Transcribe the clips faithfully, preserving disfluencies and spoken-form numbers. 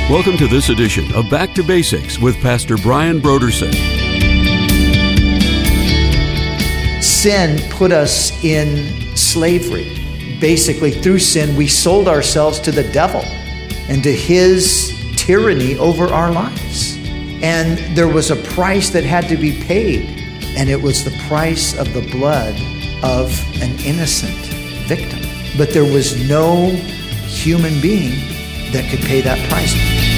Welcome to this edition of Back to Basics with Pastor Brian Broderson. Sin put us in slavery. Basically, through sin, we sold ourselves to the devil and to his tyranny over our lives. And there was a price that had to be paid, and it was the price of the blood of an innocent victim. But there was no human being that could pay that price.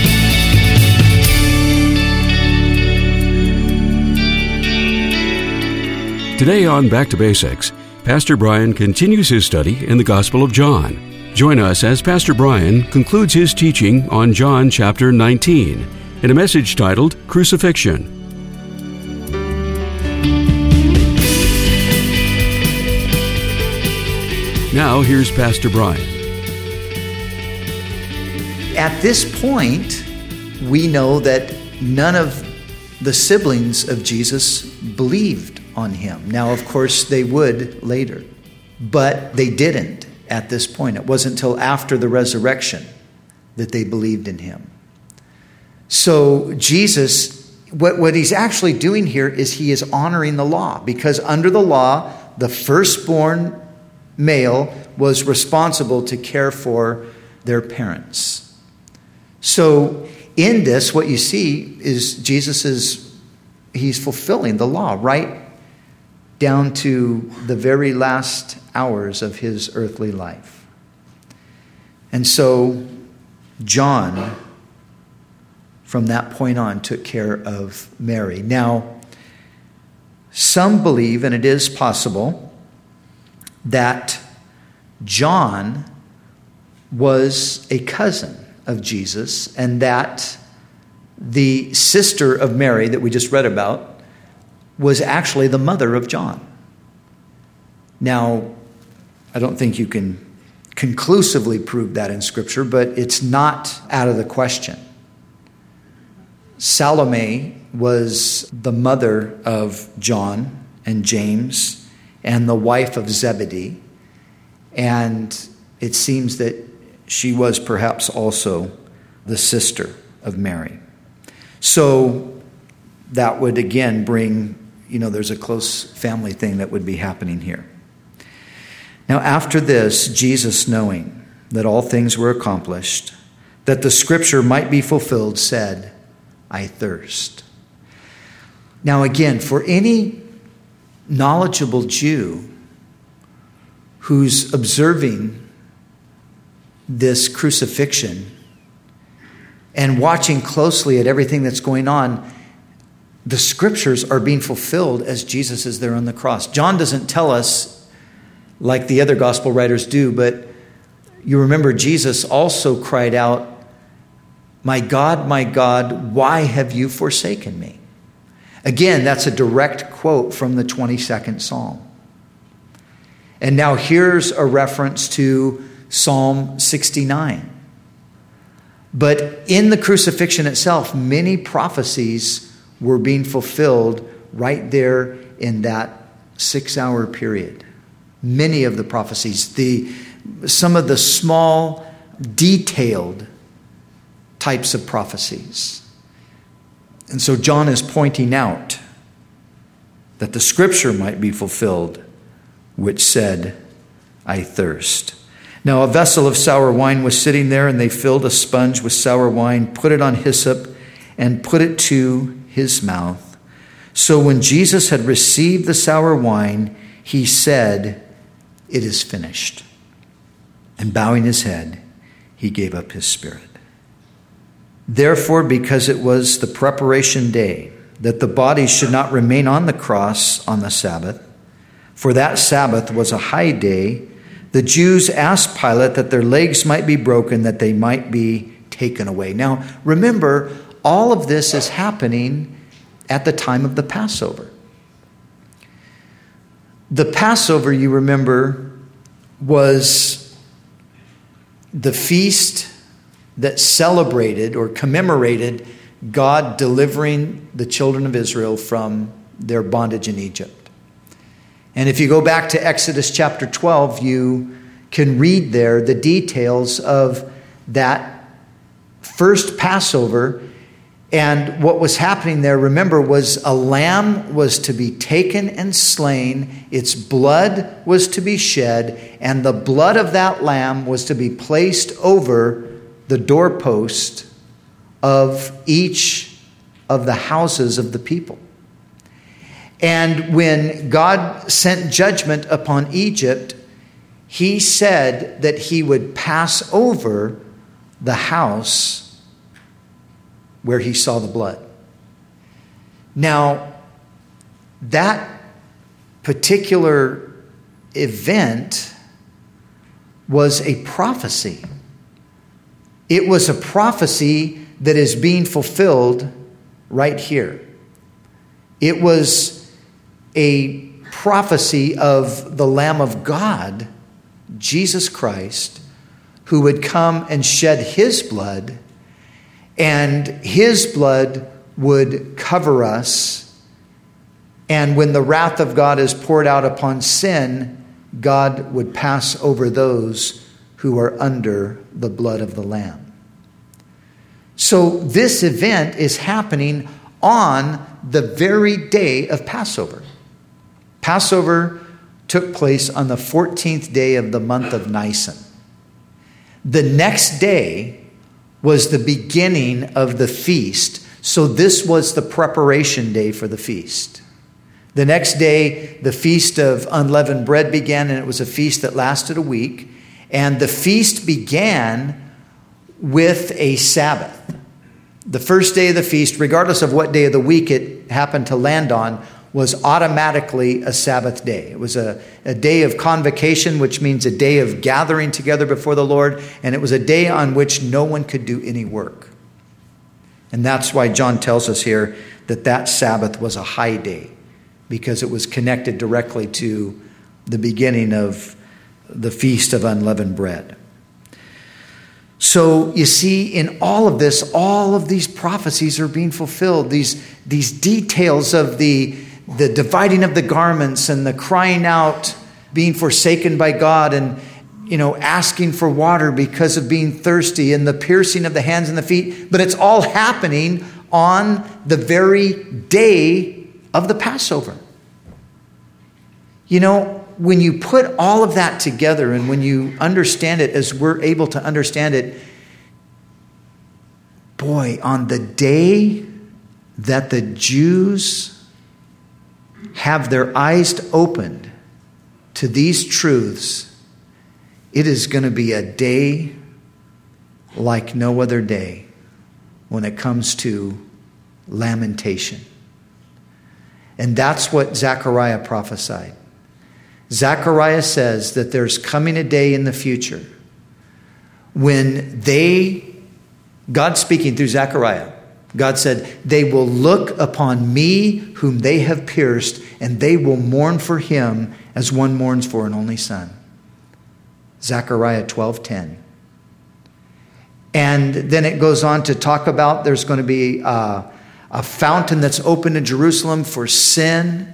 Today on Back to Basics, Pastor Brian continues his study in the Gospel of John. Join us as Pastor Brian concludes his teaching on John chapter nineteen in a message titled Crucifixion. Now here's Pastor Brian. At this point, we know that none of the siblings of Jesus believed on him. Now, of course, they would later, but they didn't at this point. It wasn't until after the resurrection that they believed in him. So Jesus, what, what he's actually doing here is he is honoring the law, because under the law, the firstborn male was responsible to care for their parents. So in this, what you see is Jesus is, he's fulfilling the law right down to the very last hours of his earthly life. And so John, from that point on, took care of Mary. Now, some believe, and it is possible, that John was a cousin of Jesus, and that the sister of Mary that we just read about was actually the mother of John. Now, I don't think you can conclusively prove that in Scripture, but it's not out of the question. Salome was the mother of John and James and the wife of Zebedee, and it seems that she was perhaps also the sister of Mary. So that would again bring, you know, there's a close family thing that would be happening here. Now, after this, Jesus, knowing that all things were accomplished, that the scripture might be fulfilled, said, I thirst. Now, again, for any knowledgeable Jew who's observing this crucifixion and watching closely at everything that's going on, the scriptures are being fulfilled as Jesus is there on the cross. John doesn't tell us like the other gospel writers do, but you remember Jesus also cried out, my God, my God, why have you forsaken me? Again, that's a direct quote from the twenty-second Psalm. And now here's a reference to Psalm sixty-nine. But in the crucifixion itself, many prophecies were being fulfilled right there in that six-hour period. Many of the prophecies, the some of the small, detailed types of prophecies. And so John is pointing out that the scripture might be fulfilled, which said, I thirst. Now a vessel of sour wine was sitting there, and they filled a sponge with sour wine, put it on hyssop, and put it to his mouth. So when Jesus had received the sour wine, he said, it is finished. And bowing his head, he gave up his spirit. Therefore, because it was the preparation day, that the body should not remain on the cross on the Sabbath, for that Sabbath was a high day, the Jews asked Pilate that their legs might be broken, that they might be taken away. Now, remember, all of this is happening at the time of the Passover. The Passover, you remember, was the feast that celebrated or commemorated God delivering the children of Israel from their bondage in Egypt. And if you go back to Exodus chapter twelve, you can read there the details of that first Passover. And what was happening there, remember, was a lamb was to be taken and slain. Its blood was to be shed. And the blood of that lamb was to be placed over the doorpost of each of the houses of the people. And when God sent judgment upon Egypt, he said that he would pass over the house where he saw the blood. Now, that particular event was a prophecy. It was a prophecy that is being fulfilled right here. It was a prophecy of the Lamb of God, Jesus Christ, who would come and shed his blood, and his blood would cover us. And when the wrath of God is poured out upon sin, God would pass over those who are under the blood of the Lamb. So this event is happening on the very day of Passover. Passover took place on the fourteenth day of the month of Nisan. The next day was the beginning of the feast. So this was the preparation day for the feast. The next day, the feast of unleavened bread began, and it was a feast that lasted a week. And the feast began with a Sabbath. The first day of the feast, regardless of what day of the week it happened to land on, was automatically a Sabbath day. It was a, a day of convocation, which means a day of gathering together before the Lord. And it was a day on which no one could do any work. And that's why John tells us here that that Sabbath was a high day, because it was connected directly to the beginning of the Feast of Unleavened Bread. So you see, in all of this, all of these prophecies are being fulfilled. These, these details of the, the dividing of the garments and the crying out, being forsaken by God, and you know, asking for water because of being thirsty, and the piercing of the hands and the feet. But it's all happening on the very day of the Passover. You know, when you put all of that together, and when you understand it as we're able to understand it, boy, on the day that the Jews have their eyes opened to these truths, it is going to be a day like no other day when it comes to lamentation. And that's what Zechariah prophesied. Zechariah says that there's coming a day in the future when they, God speaking through Zechariah, God said, they will look upon me whom they have pierced, and they will mourn for him as one mourns for an only son. Zechariah twelve ten. And then it goes on to talk about there's going to be a, a fountain that's open in Jerusalem for sin.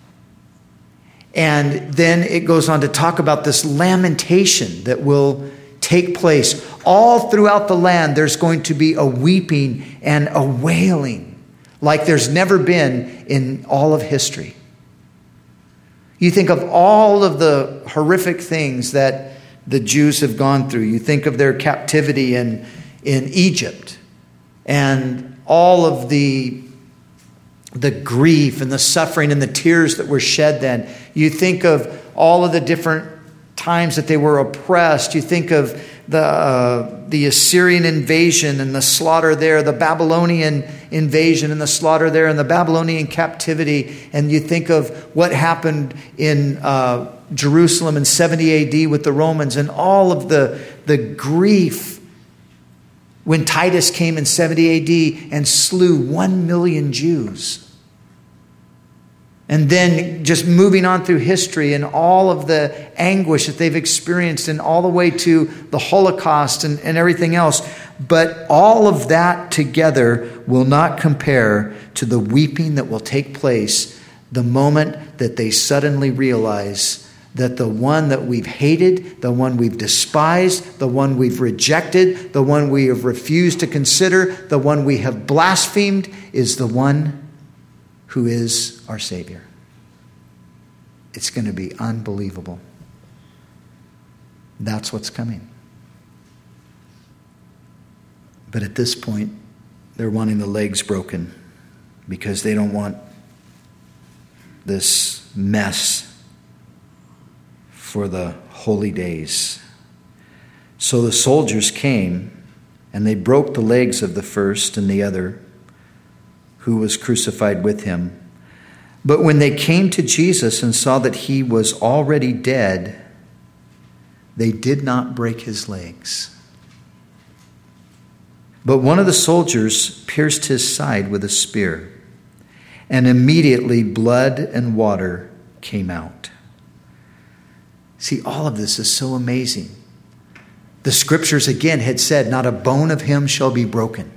And then it goes on to talk about this lamentation that will take place. All throughout the land, there's going to be a weeping and a wailing like there's never been in all of history. You think of all of the horrific things that the Jews have gone through. You think of their captivity in, in Egypt, and all of the the grief and the suffering and the tears that were shed then. You think of all of the different times that they were oppressed. You think of the uh, the Assyrian invasion and the slaughter there, the Babylonian invasion and the slaughter there, and the Babylonian captivity. And you think of what happened in uh, Jerusalem in seventy A D with the Romans, and all of the, the grief when Titus came in seventy A D and slew one million Jews. And then just moving on through history and all of the anguish that they've experienced, and all the way to the Holocaust and, and everything else. But all of that together will not compare to the weeping that will take place the moment that they suddenly realize that the one that we've hated, the one we've despised, the one we've rejected, the one we have refused to consider, the one we have blasphemed, is the one who is our Savior. It's going to be unbelievable. That's what's coming. But at this point, they're wanting the legs broken because they don't want this mess for the holy days. So the soldiers came, and they broke the legs of the first and the other who was crucified with him. But when they came to Jesus and saw that he was already dead, they did not break his legs. But one of the soldiers pierced his side with a spear, and immediately blood and water came out. See, all of this is so amazing. The scriptures again had said, not a bone of him shall be broken.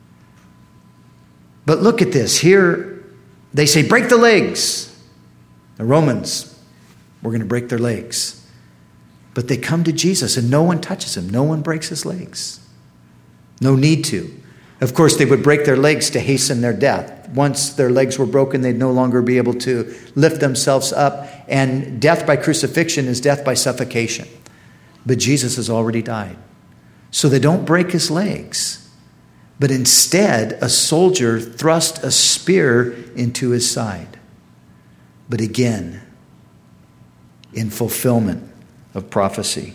But look at this. Here they say, break the legs. The Romans were going to break their legs. But they come to Jesus and no one touches him. No one breaks his legs. No need to. Of course, they would break their legs to hasten their death. Once their legs were broken, they'd no longer be able to lift themselves up. And death by crucifixion is death by suffocation. But Jesus has already died. So they don't break his legs. But instead, a soldier thrust a spear into his side. But again, in fulfillment of prophecy.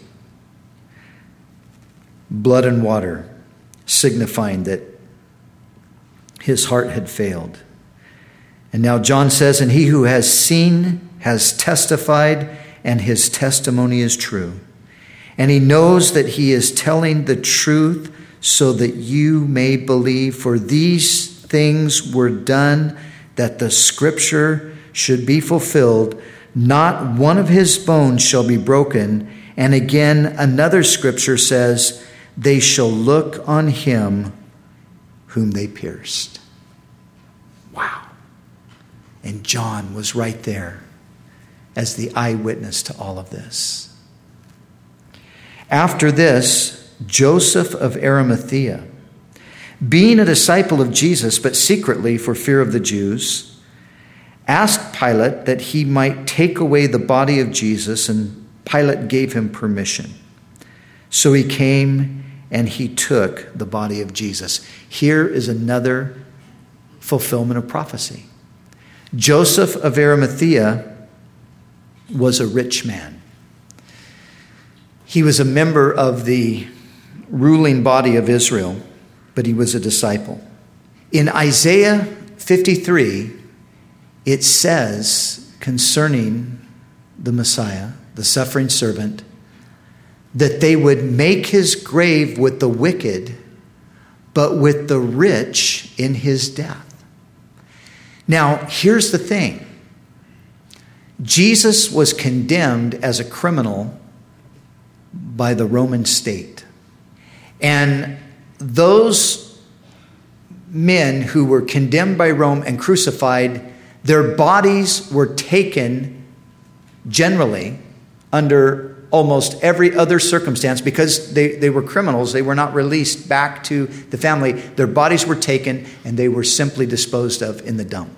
Blood and water, signifying that his heart had failed. And now John says, and he who has seen has testified, and his testimony is true. And he knows that he is telling the truth so that you may believe. For these things were done that the scripture should be fulfilled. Not one of his bones shall be broken. And again, another scripture says, they shall look on him whom they pierced. Wow. And John was right there as the eyewitness to all of this. After this, Joseph of Arimathea, being a disciple of Jesus, but secretly for fear of the Jews, asked Pilate that he might take away the body of Jesus, and Pilate gave him permission. So he came and he took the body of Jesus. Here is another fulfillment of prophecy. Joseph of Arimathea was a rich man. He was a member of the ruling body of Israel, but he was a disciple. In Isaiah fifty-three, it says concerning the Messiah, the suffering servant, that they would make his grave with the wicked, but with the rich in his death. Now, here's the thing. Jesus was condemned as a criminal by the Roman state. And those men who were condemned by Rome and crucified, their bodies were taken generally under almost every other circumstance, because they, they were criminals. They were not released back to the family. Their bodies were taken and they were simply disposed of in the dump.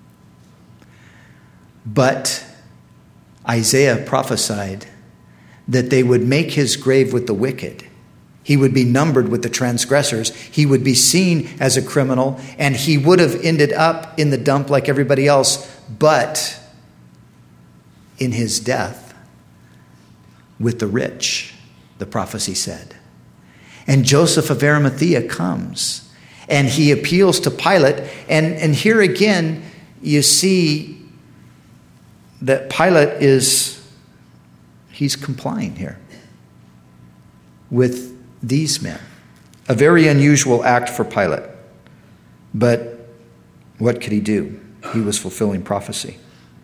But Isaiah prophesied that they would make his grave with the wicked. He would be numbered with the transgressors. He would be seen as a criminal, and he would have ended up in the dump like everybody else, but in his death, with the rich, the prophecy said. And Joseph of Arimathea comes, and he appeals to Pilate. And, and here again, you see that Pilate is, he's complying here with these men. A very unusual act for Pilate. But what could he do? He was fulfilling prophecy.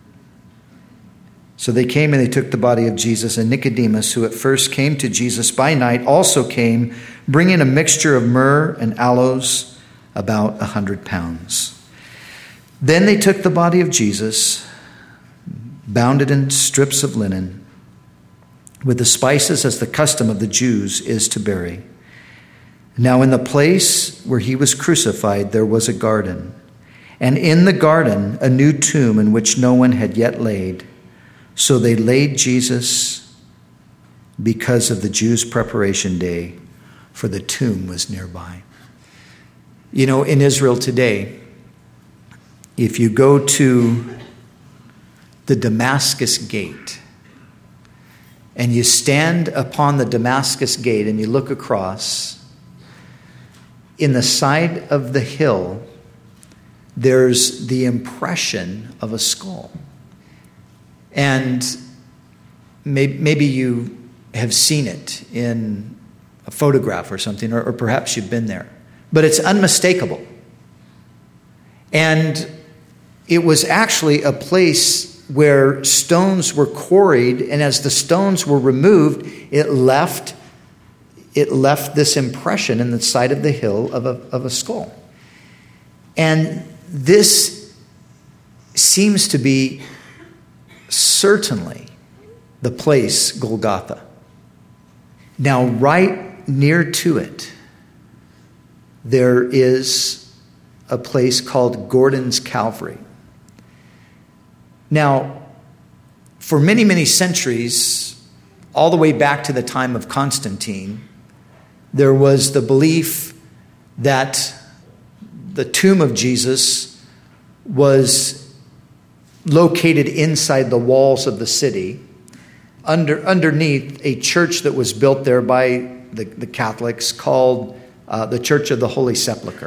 So they came and they took the body of Jesus, and Nicodemus, who at first came to Jesus by night, also came, bringing a mixture of myrrh and aloes, about a hundred pounds. Then they took the body of Jesus, bound it in strips of linen, with the spices as the custom of the Jews is to bury. Now in the place where he was crucified there was a garden, and in the garden a new tomb in which no one had yet laid. So they laid Jesus because of the Jews' preparation day, for the tomb was nearby. You know, in Israel today, if you go to the Damascus Gate and you stand upon the Damascus Gate and you look across, in the side of the hill, there's the impression of a skull. And maybe you have seen it in a photograph or something, or, or perhaps you've been there. But it's unmistakable. And it was actually a place where stones were quarried, and as the stones were removed, it left it left this impression in the side of the hill of a, of a skull. And this seems to be certainly the place Golgotha. Now, right near to it, there is a place called Gordon's Calvary. Now, for many, many centuries, all the way back to the time of Constantine, there was the belief that the tomb of Jesus was located inside the walls of the city, under underneath a church that was built there by the, the Catholics called uh, the Church of the Holy Sepulchre.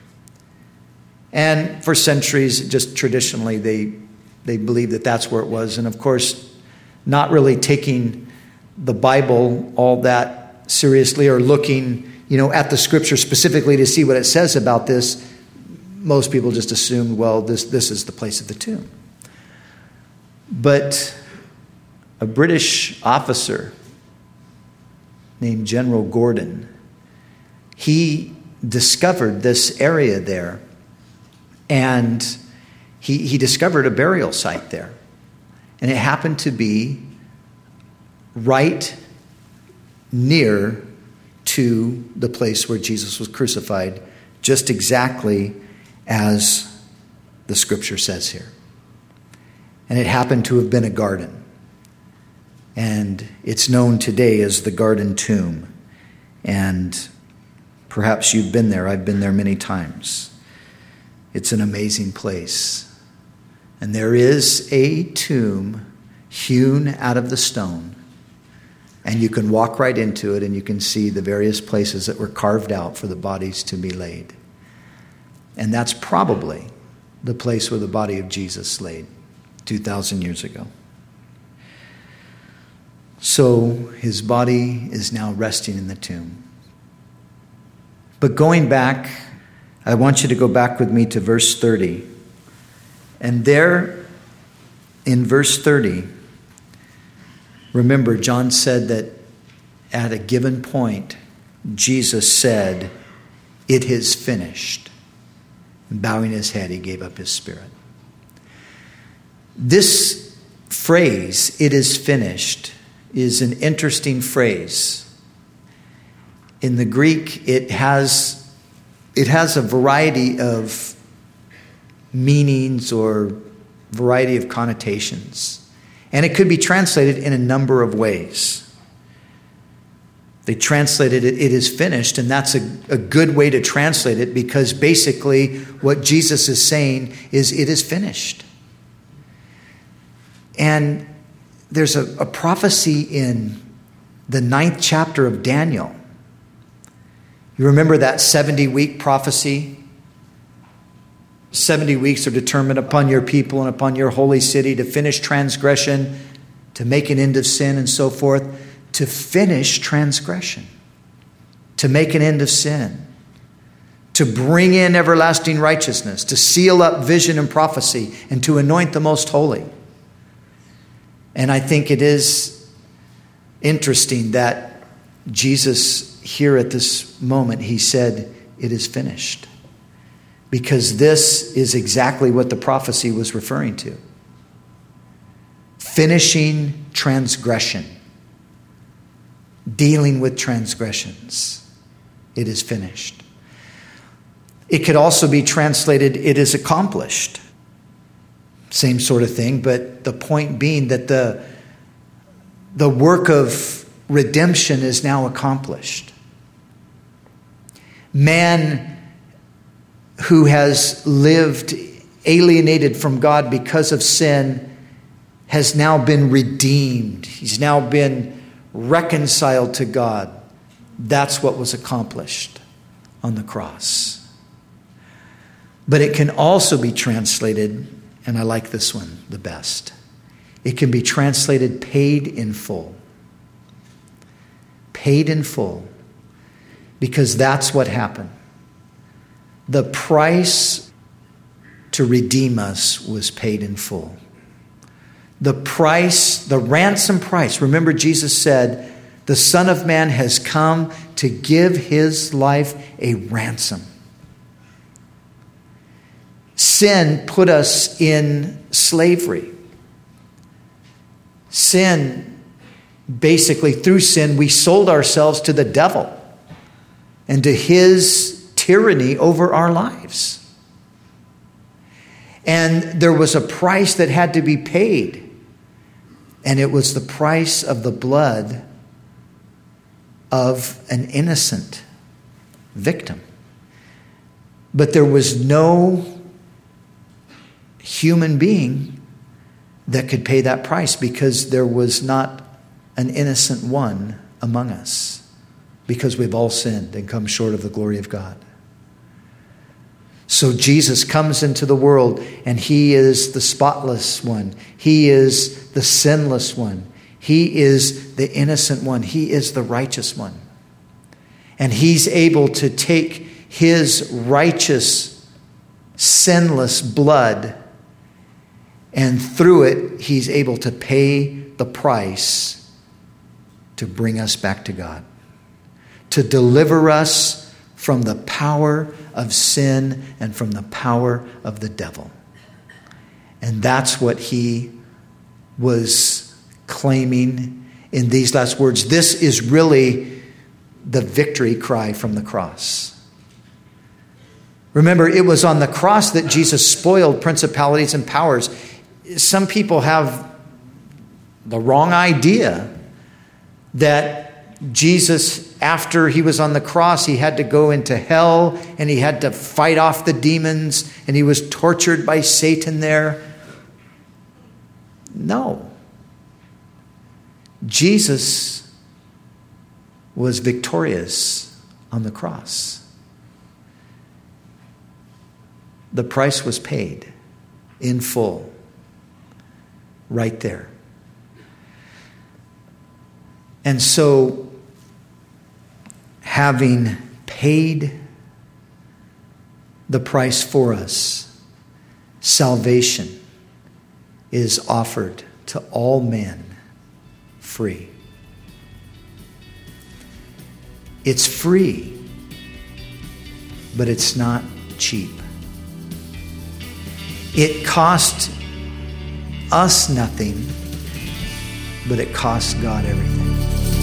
And for centuries, just traditionally, they they believed that that's where it was. And of course, not really taking the Bible all that seriously or looking, you know, at the scripture specifically to see what it says about this, most people just assumed, well, this, this is the place of the tomb. But a British officer named General Gordon, he discovered this area there, and he, he discovered a burial site there. And it happened to be right near to the place where Jesus was crucified, just exactly as the scripture says here. And it happened to have been a garden. And it's known today as the Garden Tomb. And perhaps you've been there. I've been there many times. It's an amazing place. And there is a tomb hewn out of the stone. And you can walk right into it and you can see the various places that were carved out for the bodies to be laid. And that's probably the place where the body of Jesus laid two thousand years ago. So his body is now resting in the tomb. But going back, I want you to go back with me to verse thirty. And there in verse thirty, remember, John said that at a given point, Jesus said, "It is finished." And bowing his head, he gave up his spirit. This phrase, "it is finished," is an interesting phrase. In the Greek, it has, it has a variety of meanings or variety of connotations. And it could be translated in a number of ways. They translated it, "it is finished," and that's a, a good way to translate it, because basically what Jesus is saying is it is finished. And there's a, a prophecy in the ninth chapter of Daniel. You remember that seventy-week prophecy? seventy weeks are determined upon your people and upon your holy city to finish transgression, to make an end of sin, and so forth. To finish transgression, to make an end of sin, to bring in everlasting righteousness, to seal up vision and prophecy, and to anoint the most holy. And I think it is interesting that Jesus here at this moment, he said, "It is finished." Because this is exactly what the prophecy was referring to. finishing transgression, dealing with transgressions. It is finished. It could also be translated, it is accomplished. Same sort of thing, but the point being that the, the work of redemption is now accomplished. Man who has lived alienated from God because of sin has now been redeemed. He's now been reconciled to God. That's what was accomplished on the cross. But it can also be translated, and I like this one the best. It can be translated paid in full. Paid in full. Because that's what happened. The price to redeem us was paid in full. The price, the ransom price. Remember, Jesus said, the Son of Man has come to give his life a ransom. Sin put us in slavery. Sin, basically through sin, we sold ourselves to the devil and to his tyranny over our lives. And there was a price that had to be paid. And it was the price of the blood of an innocent victim. But there was no human being that could pay that price because there was not an innocent one among us, because we've all sinned and come short of the glory of God. So Jesus comes into the world and he is the spotless one. He is the sinless one. He is the innocent one. He is the righteous one. And he's able to take his righteous, sinless blood, and through it, he's able to pay the price to bring us back to God, to deliver us from the power of sin and from the power of the devil. And that's what he was claiming in these last words. This is really the victory cry from the cross. Remember, it was on the cross that Jesus spoiled principalities and powers. Some people have the wrong idea that Jesus, after he was on the cross, he had to go into hell and he had to fight off the demons and he was tortured by Satan there. No. Jesus was victorious on the cross. The price was paid in full. Right there. And so, having paid the price for us, salvation is offered to all men free. It's free, but it's not cheap. It cost us nothing, but it costs God everything.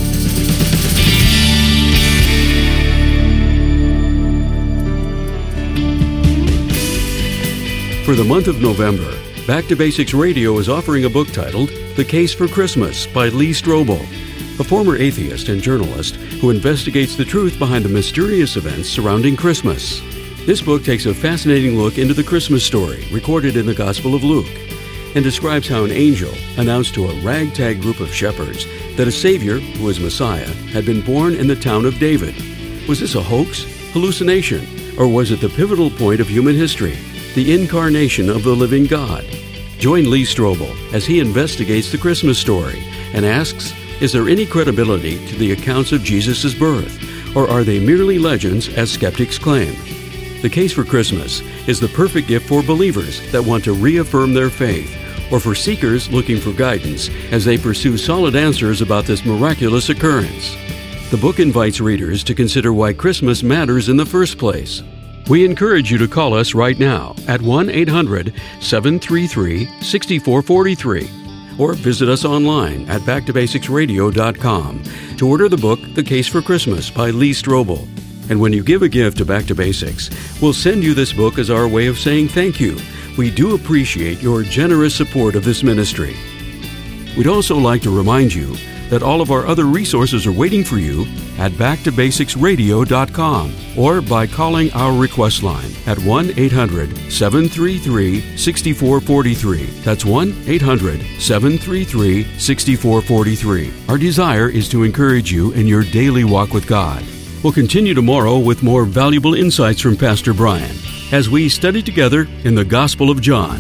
For the month of November, Back to Basics Radio is offering a book titled The Case for Christmas by Lee Strobel, a former atheist and journalist who investigates the truth behind the mysterious events surrounding Christmas. This book takes a fascinating look into the Christmas story recorded in the Gospel of Luke, and describes how an angel announced to a ragtag group of shepherds that a Savior, who is Messiah, had been born in the town of David. Was this a hoax, hallucination, or was it the pivotal point of human history, the incarnation of the living God? Join Lee Strobel as he investigates the Christmas story and asks, is there any credibility to the accounts of Jesus' birth, or are they merely legends as skeptics claim? The Case for Christmas is the perfect gift for believers that want to reaffirm their faith, or for seekers looking for guidance as they pursue solid answers about this miraculous occurrence. The book invites readers to consider why Christmas matters in the first place. We encourage you to call us right now at one eight hundred seven three three six four four three or visit us online at back to basics radio dot com to order the book, The Case for Christmas by Lee Strobel. And when you give a gift to Back to Basics, we'll send you this book as our way of saying thank you. We do appreciate your generous support of this ministry. We'd also like to remind you that all of our other resources are waiting for you at back to basics radio dot com or by calling our request line at one eight hundred seven three three six four four three. That's one eight hundred seven three three six four four three. Our desire is to encourage you in your daily walk with God. We'll continue tomorrow with more valuable insights from Pastor Brian as we study together in the Gospel of John.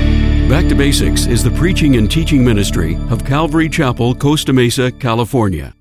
Back to Basics is the preaching and teaching ministry of Calvary Chapel, Costa Mesa, California.